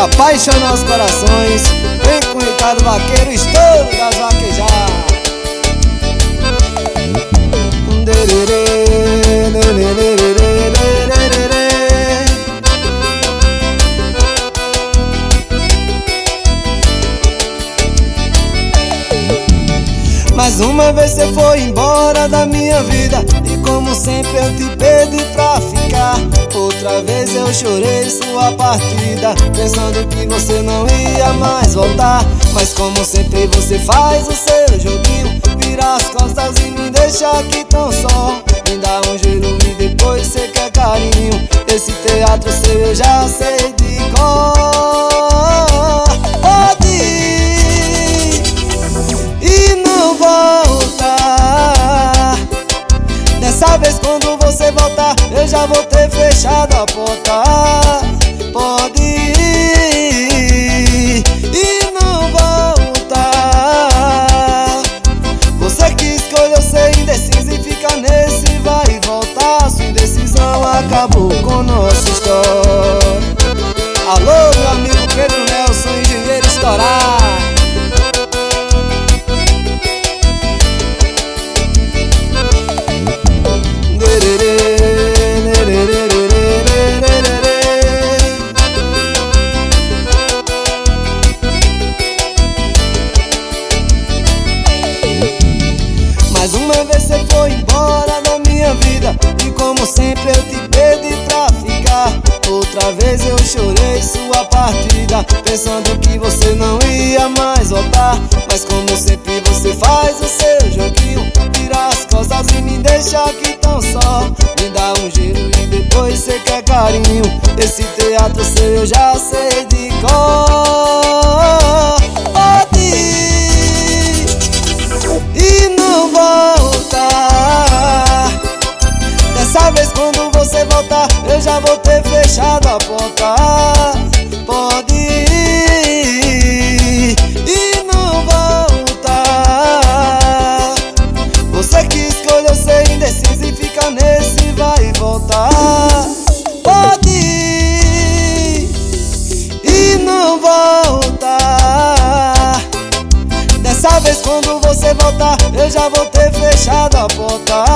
apaixonou os corações. Vem com o Ricardo Vaqueiro, estouro das vaquejadas. Mais uma vez você foi embora da minha vida, e como sempre eu te pedi pra ficar. Outra vez eu chorei sua partida, pensando que você não ia mais voltar. Mas como sempre você faz o seu joguinho, vira as costas e me deixa aqui tão só. Me dá um gelo e depois você quer carinho. Esse teatro seu eu já sei de cor. Pode ir e não voltar. Dessa vez quando você voltar, eu já vou ter fechado a porta. Pode ir e não voltar. Você que escolheu ser indeciso e fica nesse vai e voltar. Sua indecisão acabou com nossa história. Alô, meu amigo Pedro Nelson, engenheiro estourar. Mais uma vez você foi embora da minha vida, e como sempre eu te pedi pra ficar. Outra vez eu chorei sua partida, pensando que você não ia mais voltar. Mas como sempre você faz o seu joguinho, vira as costas e me deixa aqui tão só. Me dá um giro e depois você quer carinho. Esse teatro seu eu já sei de cor. Pode ir e não voltar. Dessa vez quando você voltar, eu já vou ter fechado a porta. Pode ir e não voltar. Você que escolheu ser indeciso e fica nesse vai e voltar. Pode ir e não voltar. Dessa vez quando você voltar, eu já vou ter fechado a porta.